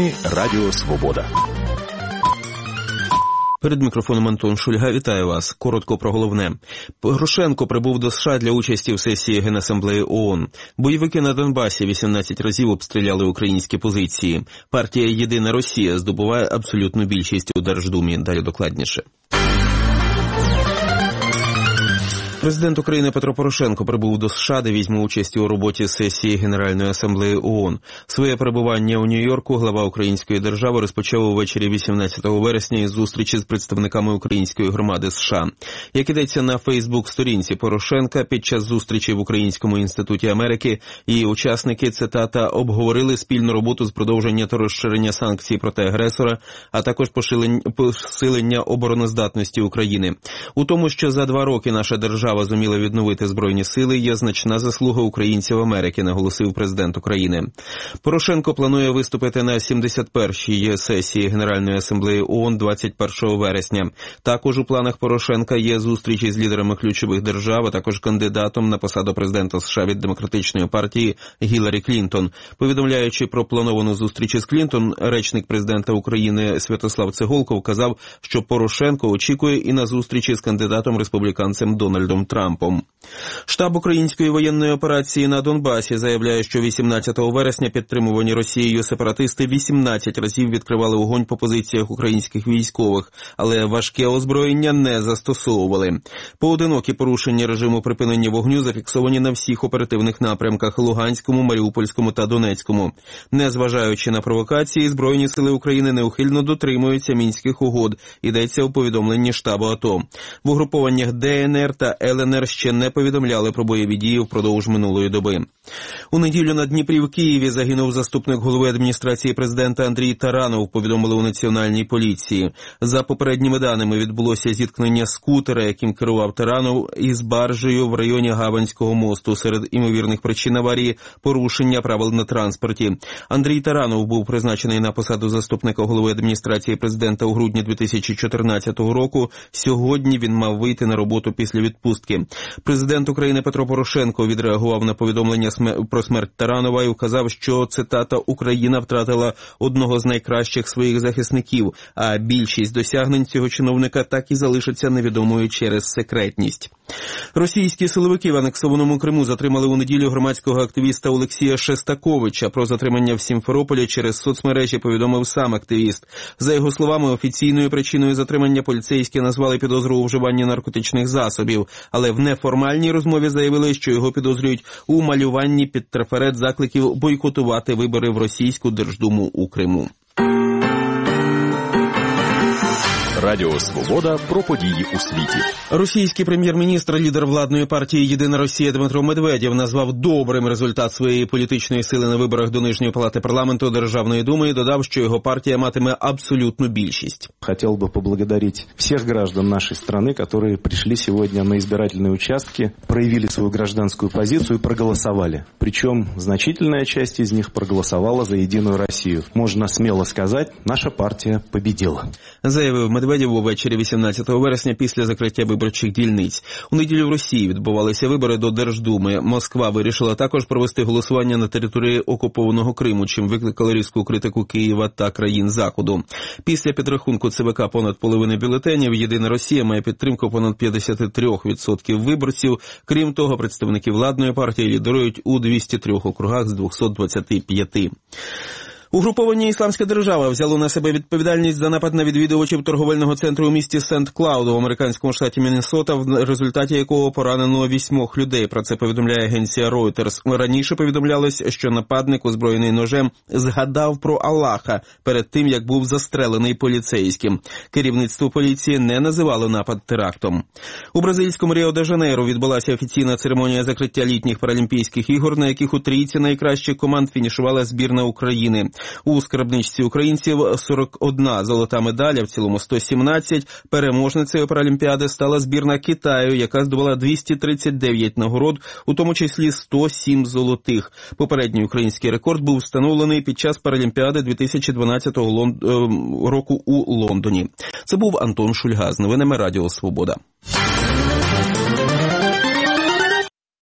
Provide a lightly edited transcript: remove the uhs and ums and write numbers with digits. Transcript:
Новини Радіо Свобода. Перед мікрофоном Антон Шульга. Вітаю вас. Коротко про головне. Порошенко прибув до США для участі в сесії Генасамблеї ООН. Бойовики на Донбасі 18 разів обстріляли українські позиції. Партія «Єдина Росія» здобуває абсолютну більшість у Держдумі. Далі докладніше. Президент України Петро Порошенко прибув до США, де візьме участь у роботі сесії Генеральної асамблеї ООН. Своє перебування у Нью-Йорку глава української держави розпочав увечері 18 вересня із зустрічі з представниками української громади США. Як ідеться на Фейсбук-сторінці Порошенка, під час зустрічі в Українському інституті Америки її учасники, цитата, обговорили спільну роботу з продовження та розширення санкцій проти агресора, а також посилення обороноздатності України. У тому, що за 2 роки наша держава зуміла відновити Збройні сили, є значна заслуга українців Америки, наголосив президент України. Порошенко планує виступити на 71-й сесії Генеральної асамблеї ООН 21 вересня. Також у планах Порошенка є зустрічі з лідерами ключових держав, а також кандидатом на посаду президента США від Демократичної партії Гіларі Клінтон. Повідомляючи про плановану зустріч із Клінтон, речник президента України Святослав Цеголко вказав, що Порошенко очікує і на зустрічі з кандидатом-республіканцем Дональдом Трампом. Штаб української воєнної операції на Донбасі заявляє, що 18 вересня підтримувані Росією сепаратисти 18 разів відкривали вогонь по позиціях українських військових, але важке озброєння не застосовували. Поодинокі порушення режиму припинення вогню зафіксовані на всіх оперативних напрямках – Луганському, Маріупольському та Донецькому. Незважаючи на провокації, Збройні сили України неухильно дотримуються Мінських угод, йдеться у повідомленні штабу АТО. В угрупованнях ДНР та ЛНР ще не повідомляли про бойові дії впродовж минулої доби. У неділю на Дніпрі в Києві загинув заступник голови адміністрації президента Андрій Таранов, повідомили у Національній поліції. За попередніми даними, відбулося зіткнення скутера, яким керував Таранов, із баржею в районі Габанського мосту. Серед імовірних причин аварії – порушення правил на транспорті. Андрій Таранов був призначений на посаду заступника голови адміністрації президента у грудні 2014 року. Сьогодні він мав вийти на роботу після відпустки. Президент України Петро Порошенко відреагував на повідомлення про смерть Таранова і вказав, що, цитата, «Україна втратила одного з найкращих своїх захисників, а більшість досягнень цього чиновника так і залишаться невідомою через секретність». Російські силовики в анексованому Криму затримали у неділю громадського активіста Олексія Шестаковича. Про затримання в Сімферополі через соцмережі повідомив сам активіст. За його словами, офіційною причиною затримання поліцейські назвали підозру у вживанні наркотичних засобів, але в неформальній розмові заявили, що його підозрюють у малюванні під трафарет закликів бойкотувати вибори в Російську Держдуму у Криму. Радіо Свобода про події у світі. Російський прем'єр-міністр, лідер владної партії «Єдина Росія» Дмитро Медведєв назвав добрим результат своєї політичної сили на виборах до Нижньої палати парламенту Державної думи і додав, що його партія матиме абсолютну більшість. Хотел бы поблагодарить всех граждан нашей страны, которые пришли сегодня на избирательные участки, проявили свою гражданскую позицию и проголосовали. Причем значительная часть из них проголосовала за «Единую Россию». Можно смело сказать, наша партия победила. Заявив Медведєв увечері 18 вересня після закриття виборчих дільниць. У неділю в Росії відбувалися вибори до Держдуми. Москва вирішила також провести голосування на території окупованого Криму, чим викликали різку критику Києва та країн Заходу. Після підрахунку ЦВК понад половини бюлетенів «Єдина Росія» має підтримку понад 53% виборців. Крім того, представники владної партії лідирують у 203 округах з 225. Угруповання «Ісламська держава» взяло на себе відповідальність за напад на відвідувачів торговельного центру у місті Сент-Клауд у американському штаті Міннесота, в результаті якого поранено 8 людей. Про це повідомляє агенція Reuters. Раніше повідомлялось, що нападник, озброєний ножем, згадав про Аллаха перед тим, як був застрелений поліцейським. Керівництво поліції не називало напад терактом. У бразильському Ріо-де-Жанейро відбулася офіційна церемонія закриття літніх паралімпійських ігор, на яких у трійці найкращих команд фінішувала збірна України. У скарбничці українців 41 золота медаль, а в цілому 117. Переможницею Паралімпіади стала збірна Китаю, яка здобула 239 нагород, у тому числі 107 золотих. Попередній український рекорд був встановлений під час Паралімпіади 2012 року у Лондоні. Це був Антон Шульга з новинами Радіо Свобода.